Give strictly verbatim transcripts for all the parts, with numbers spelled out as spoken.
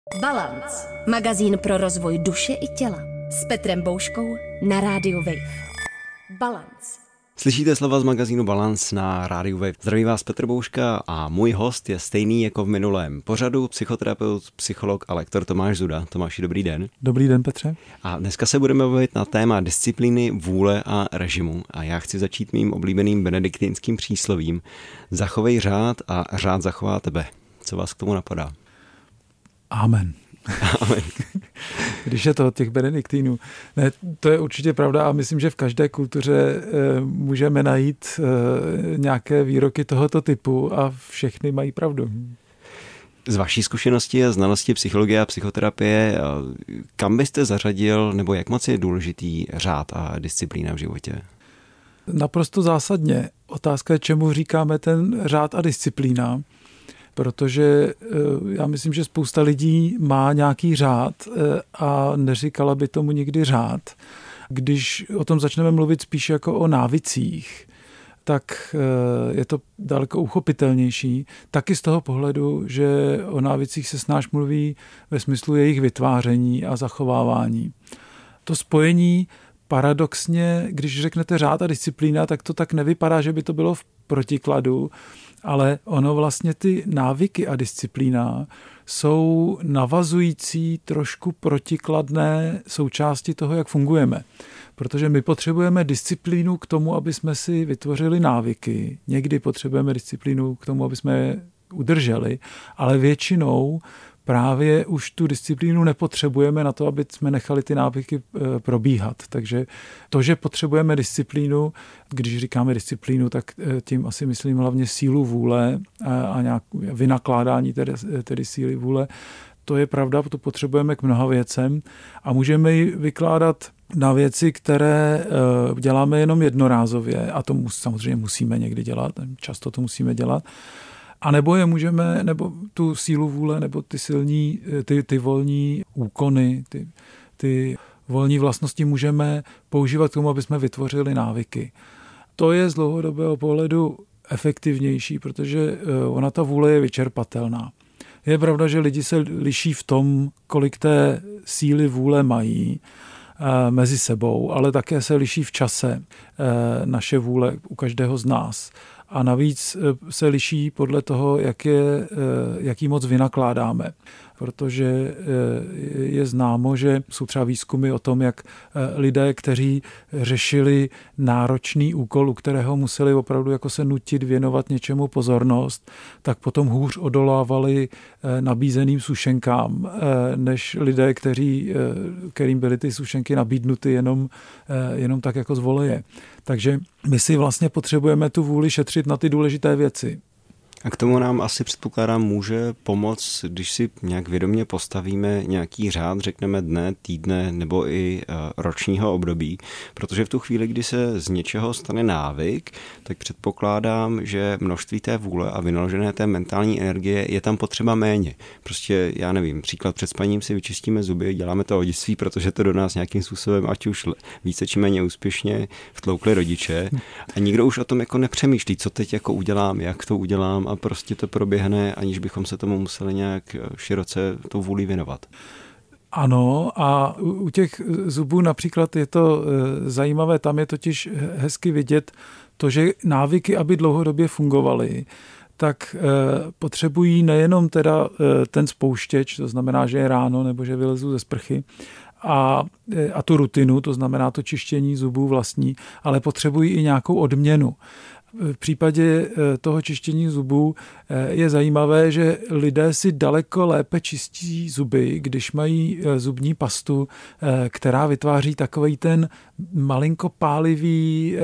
Balance. Magazín pro rozvoj duše i těla. S Petrem Bouškou na rádiu Wave. Balance. Slyšíte slova z magazínu Balance na rádiu Wave. Zdraví vás Petr Bouška a můj host je stejný jako v minulém pořadu, psychoterapeut, psycholog a lektor Tomáš Zuda. Tomáši, dobrý den. Dobrý den, Petře. A dneska se budeme bavit na téma disciplíny, vůle a režimu. A já chci začít mým oblíbeným benediktinským příslovím. Zachovej řád a řád zachová tebe. Co vás k tomu napadá? Amen. Amen. Když je to od těch benediktínů. Ne, to je určitě pravda a myslím, že v každé kultuře e, můžeme najít e, nějaké výroky tohoto typu a všechny mají pravdu. Z vaší zkušenosti a znalosti psychologie a psychoterapie, kam byste zařadil, nebo jak moc je důležitý řád a disciplína v životě? Naprosto zásadně. Otázka je, čemu říkáme ten řád a disciplína. Protože já myslím, že spousta lidí má nějaký řád a neříkala by tomu nikdy řád. Když o tom začneme mluvit spíš jako o návicích, tak je to daleko uchopitelnější. Taky z toho pohledu, že o návicích se snáš mluví ve smyslu jejich vytváření a zachovávání. To spojení paradoxně, když řeknete řád a disciplína, tak to tak nevypadá, že by to bylo v protikladu, ale ono vlastně ty návyky a disciplína jsou navazující trošku protikladné součásti toho, jak fungujeme. Protože my potřebujeme disciplínu k tomu, aby jsme si vytvořili návyky. Někdy potřebujeme disciplínu k tomu, aby jsme je udrželi, ale většinou právě už tu disciplínu nepotřebujeme na to, aby jsme nechali ty návyky probíhat. Takže to, že potřebujeme disciplínu, když říkáme disciplínu, tak tím asi myslím hlavně sílu vůle a nějak vynakládání tedy, tedy síly vůle. To je pravda, to potřebujeme k mnoha věcem a můžeme ji vykládat na věci, které děláme jenom jednorázově a to samozřejmě musíme někdy dělat, často to musíme dělat. A nebo je můžeme, nebo tu sílu vůle, nebo ty silní, ty, ty volní úkony, ty, ty volní vlastnosti můžeme používat k tomu, aby jsme vytvořili návyky. To je z dlouhodobého pohledu efektivnější, protože ona ta vůle je vyčerpatelná. Je pravda, že lidi se liší v tom, kolik té síly vůle mají mezi sebou, ale také se liší v čase naše vůle u každého z nás. A navíc se liší podle toho, jak je, jaký moc vynakládáme. Protože je známo, že jsou třeba výzkumy o tom, jak lidé, kteří řešili náročný úkol, u kterého museli opravdu jako se nutit věnovat něčemu pozornost, tak potom hůř odolávali nabízeným sušenkám, než lidé, kteří, kterým byly ty sušenky nabídnuty jenom, jenom tak jako z voleje. Takže my si vlastně potřebujeme tu vůli šetřit na ty důležité věci. A k tomu nám asi předpokládám může pomoct, když si nějak vědomě postavíme nějaký řád, řekneme dne, týdne nebo i ročního období, protože v tu chvíli, kdy se z něčeho stane návyk, tak předpokládám, že množství té vůle a vynaložené té mentální energie je tam potřeba méně. Prostě, já nevím, příklad před spaním si vyčistíme zuby, děláme to od dětství, protože to do nás nějakým způsobem, ať už více či méně úspěšně vtloukli rodiče a nikdo už o tom jako nepřemýšlí, co teď jako udělám, jak to udělám a prostě to proběhne, aniž bychom se tomu museli nějak široce tou vůli věnovat. Ano, a u těch zubů například je to zajímavé, tam je totiž hezky vidět to, že návyky, aby dlouhodobě fungovaly, tak potřebují nejenom teda ten spouštěč, to znamená, že je ráno nebo že vylezu ze sprchy, a, a tu rutinu, to znamená to čištění zubů vlastní, ale potřebují i nějakou odměnu. V případě toho čištění zubů je zajímavé, že lidé si daleko lépe čistí zuby, když mají zubní pastu, která vytváří takovej ten malinko pálivý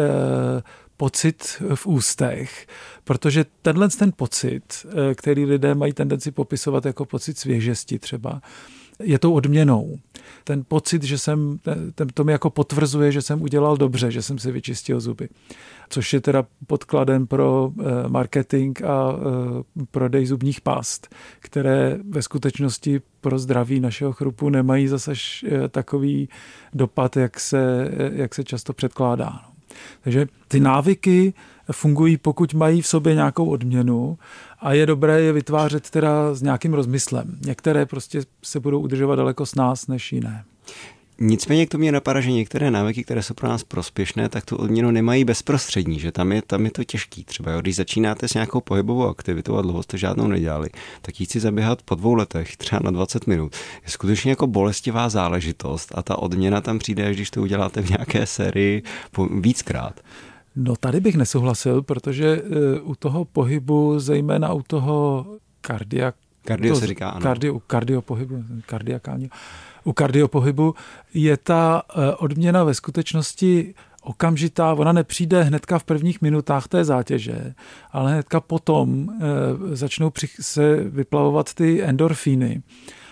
pocit v ústech, protože tenhle ten pocit, který lidé mají tendenci popisovat jako pocit svěžesti třeba, je tou odměnou. Ten pocit, že jsem, ten, to mi jako potvrzuje, že jsem udělal dobře, že jsem si vyčistil zuby. Což je teda podkladem pro marketing a prodej zubních past, které ve skutečnosti pro zdraví našeho chrupu nemají zase takový dopad, jak se, jak se často předkládá. Takže ty návyky fungují, pokud mají v sobě nějakou odměnu a je dobré je vytvářet teda s nějakým rozmyslem. Některé prostě se budou udržovat daleko s nás než jiné. Nicméně k tomu mě napadá, že některé návyky, které jsou pro nás prospěšné, tak tu odměnu nemají bezprostřední, že tam je, tam je to těžký. Třeba jo, když začínáte s nějakou pohybovou aktivitou a dlouho jste žádnou nedělali, tak jít si zaběhat po dvou letech, třeba na dvacet minut, je skutečně jako bolestivá záležitost a ta odměna tam přijde, až když to uděláte v nějaké sérii víckrát. No tady bych nesouhlasil, protože u toho pohybu, zejména u toho kardia, kardio to, se říká, ano. Kardio, kardiopohybu, kardiakálního. U kardiopohybu je ta odměna ve skutečnosti okamžitá, ona nepřijde hnedka v prvních minutách té zátěže, ale hnedka potom začnou se vyplavovat ty endorfíny.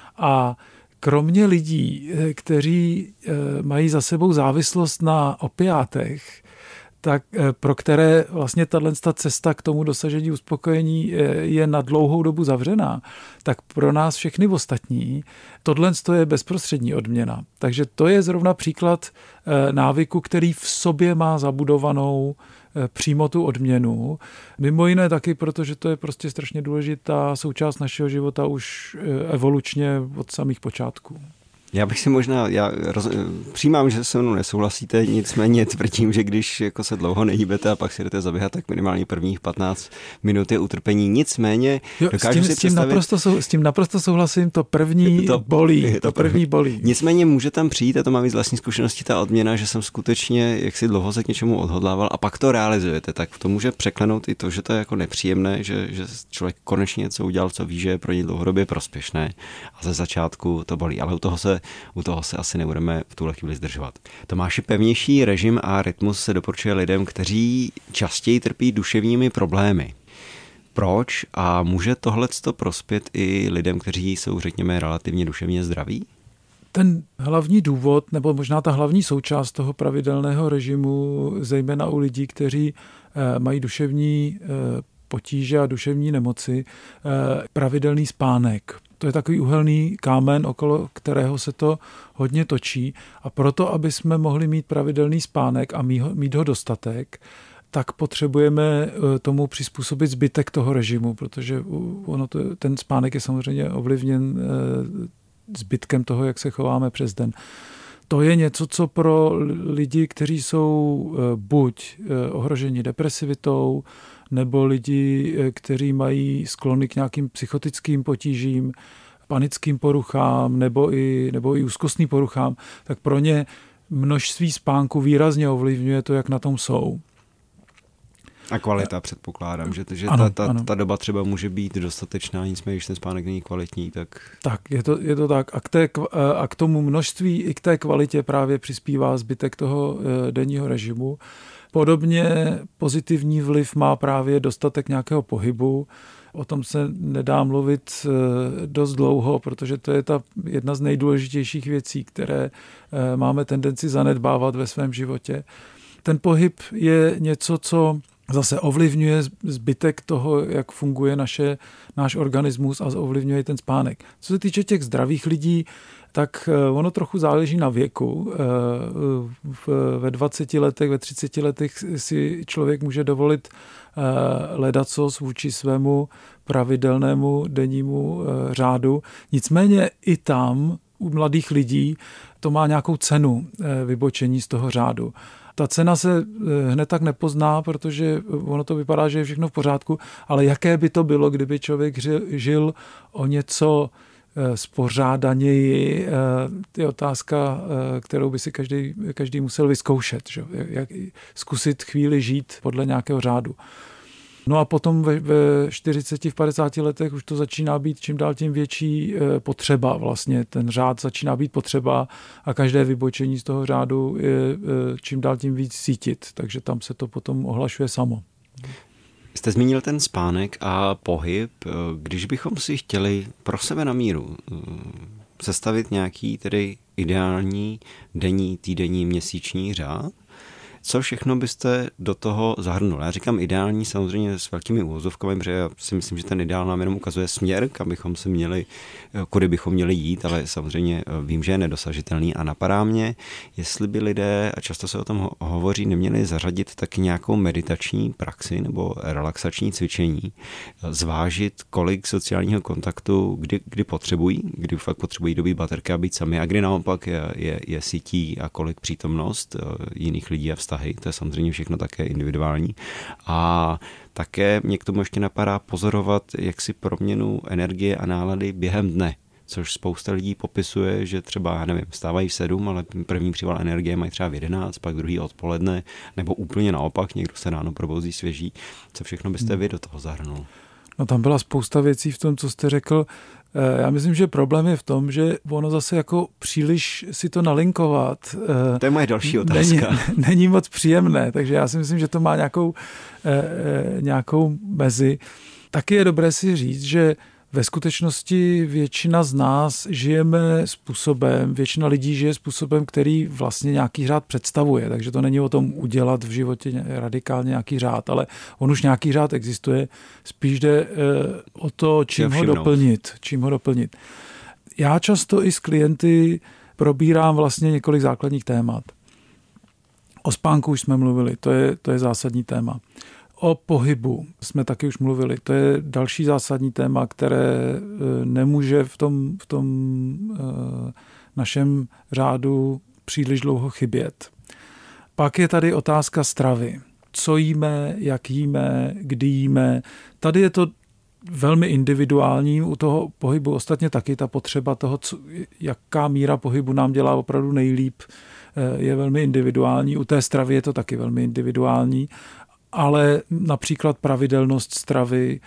A kromě lidí, kteří mají za sebou závislost na opiátech, tak pro které vlastně tato cesta k tomu dosažení uspokojení je na dlouhou dobu zavřená, tak pro nás všechny ostatní tohle je bezprostřední odměna. Takže to je zrovna příklad návyku, který v sobě má zabudovanou přímo tu odměnu. Mimo jiné taky, protože to je prostě strašně důležitá součást našeho života už evolučně od samých počátků. Já bych si možná, já roz, přijímám, že se mnou nesouhlasíte, nicméně tvrdím, že když jako se dlouho nehýbete a pak si jdete zaběhat, tak minimálně prvních patnáct minut je utrpení. Nicméně jo, dokážu s tím, si s tím představit... Naprosto sou, s tím naprosto souhlasím, to první to, bolí, to, to první bolí. Nicméně může tam přijít, a to mám i z vlastní zkušenosti, ta odměna, že jsem skutečně, jak si dlouho se k něčemu odhodlával a pak to realizujete, tak to může překlenout i to, že to je jako nepříjemné, že, že člověk konečně něco udělal, co ví, že je pro ně dlouhodobě prospěšné a ze začátku to bolí, ale u toho se U toho se asi nebudeme v tuhle chvíli zdržovat. Tomáši, pevnější režim a rytmus se doporučuje lidem, kteří častěji trpí duševními problémy. Proč? A může tohleto prospět i lidem, kteří jsou, řekněme, relativně duševně zdraví? Ten hlavní důvod, nebo možná ta hlavní součást toho pravidelného režimu, zejména u lidí, kteří mají duševní potíže a duševní nemoci, pravidelný spánek. To je takový uhelný kámen, okolo kterého se to hodně točí. A proto, aby jsme mohli mít pravidelný spánek a mít ho dostatek, tak potřebujeme tomu přizpůsobit zbytek toho režimu, protože ono to, ten spánek je samozřejmě ovlivněn zbytkem toho, jak se chováme přes den. To je něco, co pro lidi, kteří jsou buď ohroženi depresivitou, nebo lidi, kteří mají sklony k nějakým psychotickým potížím, panickým poruchám nebo i, nebo i úzkostným poruchám, tak pro ně množství spánku výrazně ovlivňuje to, jak na tom jsou. A kvalita, předpokládám, že, že ano, ta, ta, ta doba třeba může být dostatečná, nicméně, když ten spánek není kvalitní, tak... Tak, je to, je to tak. A k, té, a k tomu množství i k té kvalitě právě přispívá zbytek toho denního režimu. Podobně pozitivní vliv má právě dostatek nějakého pohybu. O tom se nedá mluvit dost dlouho, protože to je ta jedna z nejdůležitějších věcí, které máme tendenci zanedbávat ve svém životě. Ten pohyb je něco, co zase ovlivňuje zbytek toho, jak funguje naše, náš organismus a ovlivňuje ten spánek. Co se týče těch zdravých lidí, tak ono trochu záleží na věku. Ve dvaceti letech, ve třiceti letech si člověk může dovolit ledacos vůči svému pravidelnému dennímu řádu. Nicméně i tam u mladých lidí to má nějakou cenu vybočení z toho řádu. Ta cena se hned tak nepozná, protože ono to vypadá, že je všechno v pořádku, ale jaké by to bylo, kdyby člověk žil o něco spořádaněji, je otázka, kterou by si každý, každý musel vyzkoušet. Že? Jak, zkusit chvíli žít podle nějakého řádu. No a potom ve, ve čtyřiceti, v padesáti letech už to začíná být čím dál tím větší potřeba vlastně. Ten řád začíná být potřeba a každé vybočení z toho řádu je čím dál tím víc cítit. Takže tam se to potom ohlašuje samo. Jste zmínil ten spánek a pohyb. Když bychom si chtěli pro sebe na míru sestavit nějaký tedy ideální denní, týdenní, měsíční řád, Co všechno byste do toho zahrnul? Já říkám ideální samozřejmě s velkými úvozovkami, protože já si myslím, že ten ideál nám jenom ukazuje směr, kam bychom se měli, kudy bychom měli jít, ale samozřejmě vím, že je nedosažitelný a napadá mě, jestli by lidé, a často se o tom hovoří, neměli zařadit taky nějakou meditační praxi nebo relaxační cvičení, zvážit, kolik sociálního kontaktu, kdy, kdy potřebují, kdy fakt potřebují dobít baterky a být sami a kdy naopak je, je, je sítí a kolik přítomnost jiných lidí a vztahy, to je samozřejmě všechno také individuální. A také mě k tomu ještě napadá pozorovat jaksi proměnu energie a nálady během dne, což spousta lidí popisuje, že třeba, já nevím, vstávají v sedm, ale první příval energie mají třeba v jedenáct, pak druhý odpoledne, nebo úplně naopak, někdo se ráno probouzí svěží. Co všechno byste vy do toho zahrnul? No tam byla spousta věcí v tom, co jste řekl. Já myslím, že problém je v tom, že ono zase jako příliš si to nalinkovat. To je moje další otázka. Není, není moc příjemné, takže já si myslím, že to má nějakou, nějakou mezi. Taky je dobré si říct, že ve skutečnosti většina z nás žijeme způsobem, většina lidí žije způsobem, který vlastně nějaký řád představuje, takže to není o tom udělat v životě radikálně nějaký řád, ale on už nějaký řád existuje, spíš jde o to, čím ho doplnit, čím ho doplnit. Já často i s klienty probírám vlastně několik základních témat. O spánku už jsme mluvili, to je, to je zásadní téma. O pohybu jsme taky už mluvili. To je další zásadní téma, které nemůže v tom, v tom našem řádu příliš dlouho chybět. Pak je tady otázka stravy. Co jíme, jak jíme, kdy jíme. Tady je to velmi individuální, u toho pohybu ostatně taky ta potřeba toho, co, jaká míra pohybu nám dělá opravdu nejlíp, je velmi individuální. U té stravy je to taky velmi individuální. Ale například pravidelnost stravy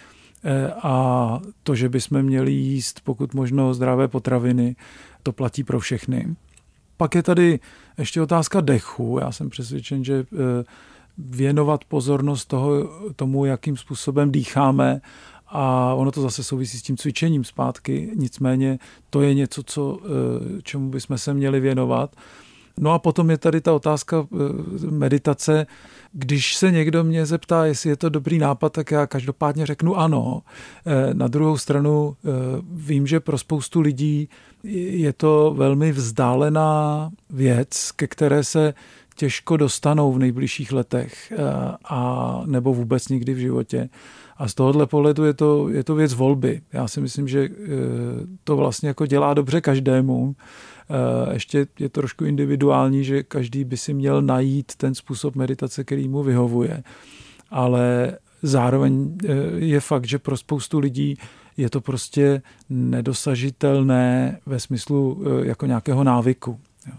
a to, že bychom měli jíst pokud možno zdravé potraviny, to platí pro všechny. Pak je tady ještě otázka dechu. Já jsem přesvědčen, že věnovat pozornost toho, tomu, jakým způsobem dýcháme, a ono to zase souvisí s tím cvičením zpátky, nicméně to je něco, co, čemu bychom se měli věnovat. No a potom je tady ta otázka meditace. Když se někdo mě zeptá, jestli je to dobrý nápad, tak já každopádně řeknu ano. Na druhou stranu vím, že pro spoustu lidí je to velmi vzdálená věc, ke které se těžko dostanou v nejbližších letech a nebo vůbec nikdy v životě. A z tohohle pohledu je to, je to věc volby. Já si myslím, že to vlastně jako dělá dobře každému. Ještě je to trošku individuální, že každý by si měl najít ten způsob meditace, který mu vyhovuje. Ale zároveň je fakt, že pro spoustu lidí je to prostě nedosažitelné ve smyslu jako nějakého návyku.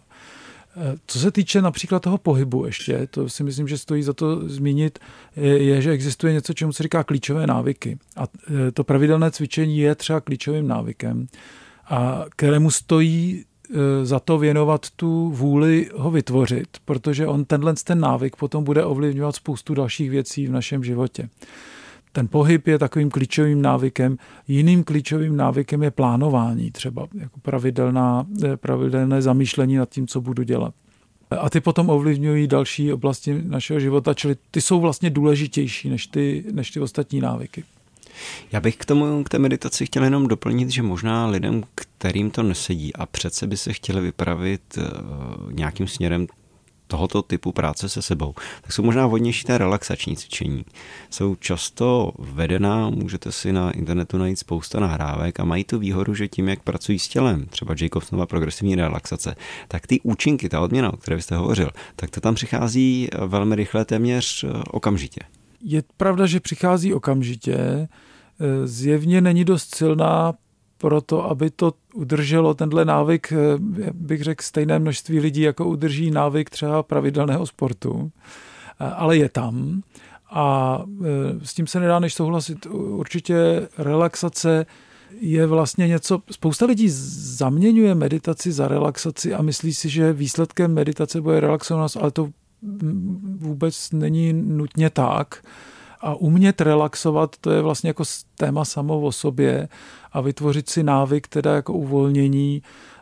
Co se týče například toho pohybu ještě, to si myslím, že stojí za to zmínit, je, že existuje něco, čemu se říká klíčové návyky. A to pravidelné cvičení je třeba klíčovým návykem, a kterému stojí za to věnovat tu vůli ho vytvořit, protože on tenhle ten návyk potom bude ovlivňovat spoustu dalších věcí v našem životě. Ten pohyb je takovým klíčovým návykem. Jiným klíčovým návykem je plánování, třeba jako pravidelná, pravidelné zamýšlení nad tím, co budu dělat. A ty potom ovlivňují další oblasti našeho života, čili ty jsou vlastně důležitější než ty, než ty ostatní návyky. Já bych k tomu, k té meditaci chtěl jenom doplnit, že možná lidem, kterým to nesedí a přece by se chtěli vypravit nějakým směrem tohoto typu práce se sebou, tak jsou možná vhodnější té relaxační cvičení. Jsou často vedená, můžete si na internetu najít spousta nahrávek a mají tu výhodu, že tím, jak pracují s tělem, třeba Jacobsonova progresivní relaxace, tak ty účinky, ta odměna, o které jste hovořil, tak to tam přichází velmi rychle, téměř okamžitě. Je pravda, že přichází okamžitě, zjevně není dost silná proto, aby to udrželo tenhle návyk, bych řekl, stejné množství lidí, jako udrží návyk třeba pravidelného sportu, ale je tam a s tím se nedá než souhlasit. Určitě relaxace je vlastně něco, spousta lidí zaměňuje meditaci za relaxaci a myslí si, že výsledkem meditace bude relaxovanost, ale to vůbec není nutně tak. A umět relaxovat, to je vlastně jako téma samo o sobě a vytvořit si návyk, teda jako uvolnění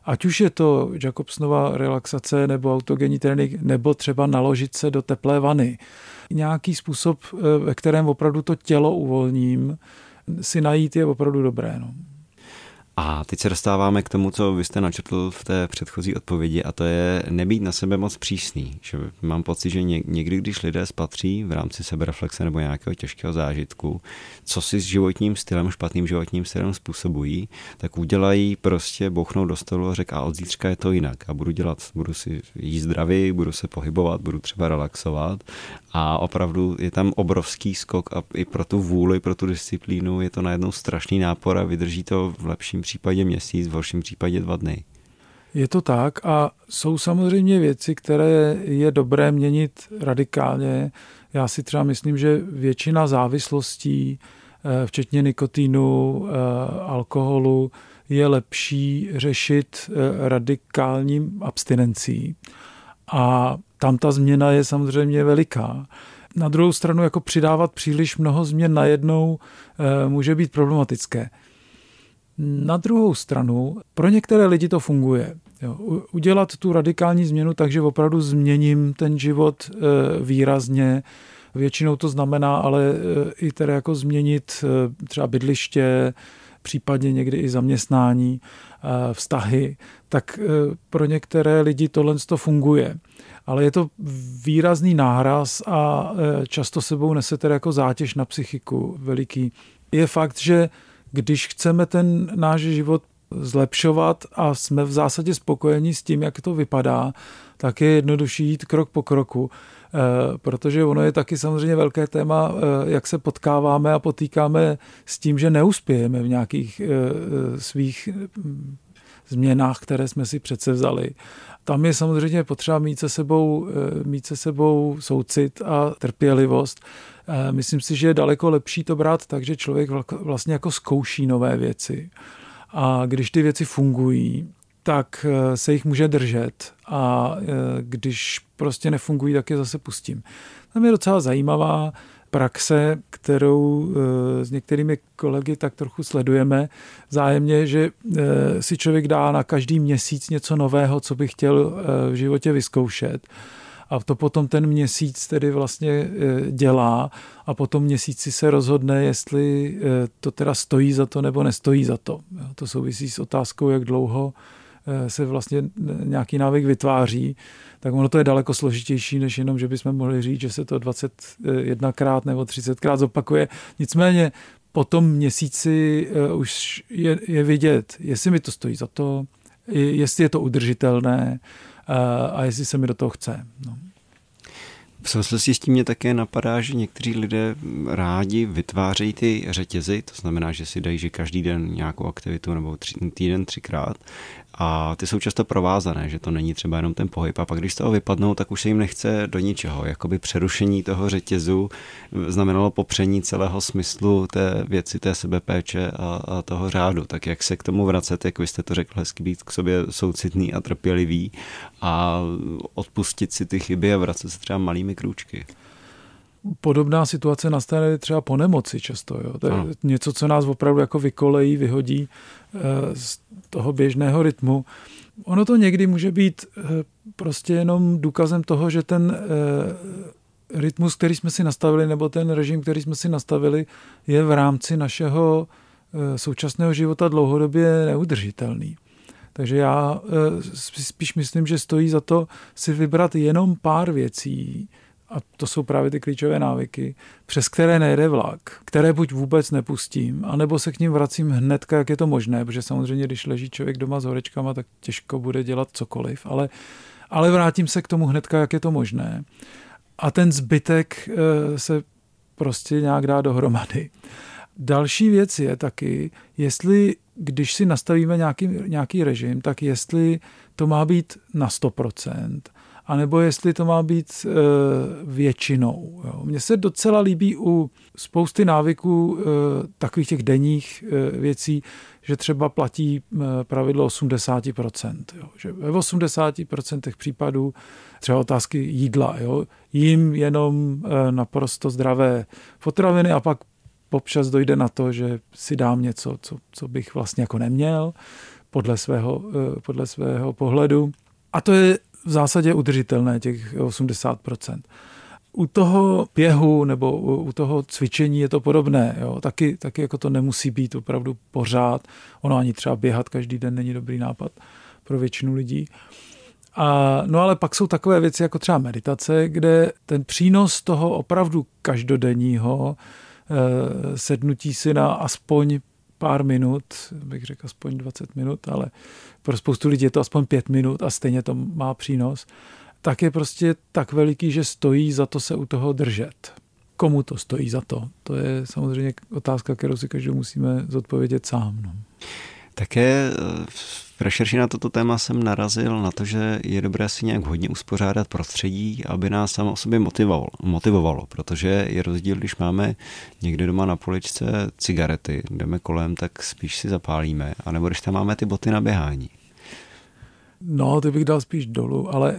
Ať už je to Jacobsonova relaxace nebo autogenní trénink, nebo třeba naložit se do teplé vany. Nějaký způsob, ve kterém opravdu to tělo uvolním, si najít je opravdu dobré. No. A teď se dostáváme k tomu, co vy jste načrtl v té předchozí odpovědi, a to je nebýt na sebe moc přísný. Že mám pocit, že někdy, když lidé spatří v rámci sebereflexe nebo nějakého těžkého zážitku, co si s životním stylem, špatným životním stylem způsobují, tak udělají prostě, bouchnou do stolu a řekl, a od zítřka je to jinak. A budu dělat, budu si jíst zdravě, budu se pohybovat, budu třeba relaxovat. A opravdu je tam obrovský skok a i pro tu vůli, pro tu disciplínu je to najednou strašný nápor a vydrží to v lepším případě měsíc, v horším případě dva dny. Je to tak a jsou samozřejmě věci, které je dobré měnit radikálně. Já si třeba myslím, že většina závislostí, včetně nikotinu, alkoholu, je lepší řešit radikální abstinencí. A tam ta změna je samozřejmě veliká. Na druhou stranu jako přidávat příliš mnoho změn najednou může být problematické. Na druhou stranu pro některé lidi to funguje. Jo, udělat tu radikální změnu tak, že opravdu změním ten život výrazně. Většinou to znamená ale i tedy jako změnit třeba bydliště, případně někdy i zaměstnání, vztahy, tak pro některé lidi tohle to funguje. Ale je to výrazný náraz a často sebou nese tedy jako zátěž na psychiku veliký. Je fakt, že když chceme ten náš život zlepšovat a jsme v zásadě spokojení s tím, jak to vypadá, tak je jednodušší jít krok po kroku, protože ono je taky samozřejmě velké téma, jak se potkáváme a potýkáme s tím, že neuspějeme v nějakých svých změnách, které jsme si přece vzali. Tam je samozřejmě potřeba mít se sebou, mít se sebou soucit a trpělivost. Myslím si, že je daleko lepší to brát tak, že člověk vlastně jako zkouší nové věci. A když ty věci fungují, tak se jich může držet. A když prostě nefungují, tak je zase pustím. Tam je docela zajímavá praxe, kterou s některými kolegy tak trochu sledujeme vzájemně, že si člověk dá na každý měsíc něco nového, co by chtěl v životě vyzkoušet. A to potom ten měsíc tedy vlastně dělá a potom měsíci se rozhodne, jestli to teda stojí za to nebo nestojí za to. To souvisí s otázkou, jak dlouho se vlastně nějaký návyk vytváří, tak ono to je daleko složitější, než jenom, že bychom mohli říct, že se to dvacet jedenkrát nebo třicetkrát zopakuje. Nicméně po tom měsíci už je, je vidět, jestli mi to stojí za to, jestli je to udržitelné a jestli se mi do toho chce. No. V souvislosti s tím mě také napadá, že někteří lidé rádi vytvářejí ty řetězy, to znamená, že si dají, že každý den nějakou aktivitu nebo tři, týden třikrát a ty jsou často provázané, že to není třeba jenom ten pohyb a pak když z toho vypadnou, tak už se jim nechce do ničeho. Jakoby přerušení toho řetězu znamenalo popření celého smyslu té věci, té sebepéče a, a toho řádu. Tak jak se k tomu vracet, jak vy jste to řekl, hezky být k sobě soucitný a trpělivý a odpustit si ty chyby a vracet se třeba malými krůčky. Podobná situace nastane třeba po nemoci často. Jo. To je no. něco, co nás opravdu jako vykolejí, vyhodí z toho běžného rytmu. Ono to někdy může být prostě jenom důkazem toho, že ten rytmus, který jsme si nastavili, nebo ten režim, který jsme si nastavili, je v rámci našeho současného života dlouhodobě neudržitelný. Takže já spíš myslím, že stojí za to si vybrat jenom pár věcí, a to jsou právě ty klíčové návyky, přes které nejde vlak, které buď vůbec nepustím, anebo se k ním vracím hnedka, jak je to možné, protože samozřejmě, když leží člověk doma s horečkama, tak těžko bude dělat cokoliv, ale, ale vrátím se k tomu hnedka, jak je to možné. A ten zbytek se prostě nějak dá dohromady. Další věc je taky, jestli, když si nastavíme nějaký, nějaký režim, tak jestli to má být na sto procent, anebo jestli to má být e, většinou. Jo. Mně se docela líbí u spousty návyků e, takových těch denních e, věcí, že třeba platí e, pravidlo osmdesát procent. Jo. Že ve osmdesát procent případů třeba otázky jídla. Jo. Jím jenom e, naprosto zdravé potraviny a pak občas dojde na to, že si dám něco, co, co bych vlastně jako neměl. podle svého, podle svého pohledu. A to je v zásadě udržitelné, těch osmdesát procent. U toho běhu nebo u toho cvičení je to podobné. Jo. Taky, taky jako to nemusí být opravdu pořád. Ono ani třeba běhat každý den není dobrý nápad pro většinu lidí. A, no ale pak jsou takové věci jako třeba meditace, kde ten přínos toho opravdu každodenního eh, sednutí si na aspoň pár minut, bych řekl aspoň dvacet minut, ale pro spoustu lidí je to aspoň pět minut a stejně to má přínos, tak je prostě tak veliký, že stojí za to se u toho držet. Komu to stojí za to? To je samozřejmě otázka, kterou si každý musíme zodpovědět sám. No. Také v rešerši na toto téma jsem narazil na to, že je dobré si nějak hodně uspořádat prostředí, aby nás samo o sobě motivovalo, motivovalo, protože je rozdíl, když máme někde doma na poličce cigarety, jdeme kolem, tak spíš si zapálíme, anebo když tam máme ty boty na běhání. No, ty bych dal spíš dolů, ale...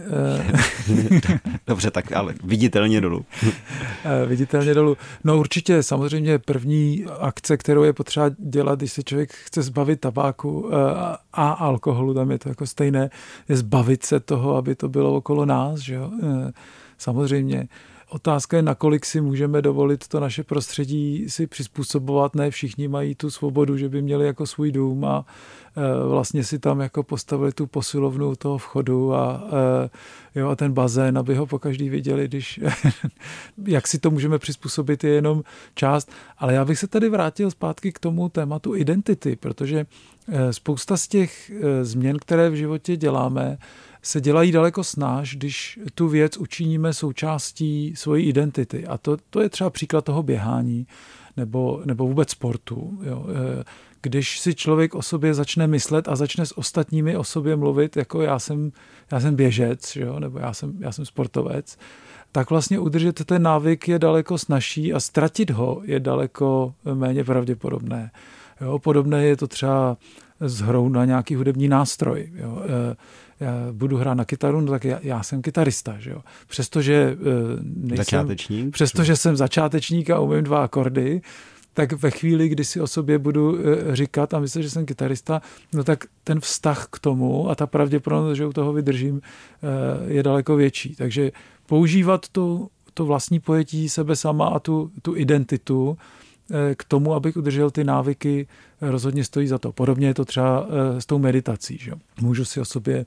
Dobře, tak ale viditelně dolů. viditelně dolů. No určitě, samozřejmě první akce, kterou je potřeba dělat, když se člověk chce zbavit tabáku a alkoholu, tam je to jako stejné, je zbavit se toho, aby to bylo okolo nás, že jo? Samozřejmě. Otázka je, nakolik si můžeme dovolit to naše prostředí si přizpůsobovat. Ne všichni mají tu svobodu, že by měli jako svůj dům a vlastně si tam jako postavili tu posilovnu toho vchodu a, jo, a ten bazén, aby ho pokaždý viděli, když jak si to můžeme přizpůsobit, je jenom část. Ale já bych se tady vrátil zpátky k tomu tématu identity, protože spousta z těch změn, které v životě děláme, se dělají daleko snáž, když tu věc učiníme součástí svojí identity. A to, to je třeba příklad toho běhání nebo, nebo vůbec sportu. Jo. Když si člověk o sobě začne myslet a začne s ostatními o sobě mluvit, jako já jsem, já jsem běžec, jo, nebo já jsem, já jsem sportovec, tak vlastně udržet ten návyk je daleko snazší a ztratit ho je daleko méně pravděpodobné. Jo. Podobné je to třeba s hrou na nějaký hudební nástroj. Jo. Já budu hrát na kytaru, no tak já, já jsem kytarista, že jo. Přestože nejsem, začátečník, přestože jsem začátečník a umím dva akordy, tak ve chvíli, kdy si o sobě budu říkat a myslím, že jsem kytarista, no tak ten vztah k tomu a ta pravděpodobnost, že u toho vydržím, je daleko větší. Takže používat tu, to vlastní pojetí sebe sama a tu, tu identitu k tomu, abych udržel ty návyky, rozhodně stojí za to. Podobně je to třeba s tou meditací. Že? Můžu si o sobě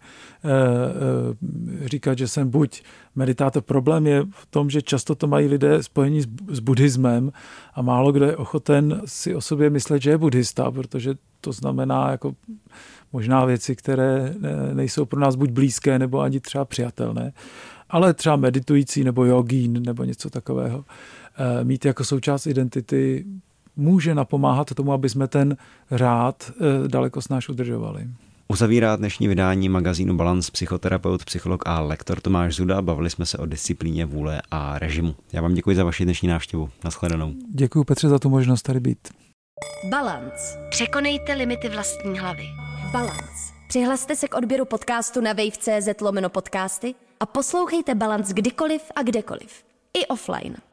říkat, že jsem buď meditátor. Problém je v tom, že často to mají lidé spojení s buddhismem a málo kdo je ochoten si o sobě myslet, že je buddhista, protože to znamená jako možná věci, které nejsou pro nás buď blízké, nebo ani třeba přijatelné, ale třeba meditující nebo jogín nebo něco takového. Mít jako součást identity může napomáhat tomu, aby jsme ten řád daleko snáš udržovali. Uzavírá dnešní vydání magazínu Balance psychoterapeut, psycholog a lektor Tomáš Zuda. Bavili jsme se o disciplíně, vůle a režimu. Já vám děkuji za vaši dnešní návštěvu. Naschledanou. Děkuji, Petře, za tu možnost tady být. Balance. Překonejte limity vlastní hlavy. Balance. Přihlaste se k odběru podcastu na wave tečka cz lomeno podcasty a poslouchejte Balance kdykoliv a kdekoliv. I offline.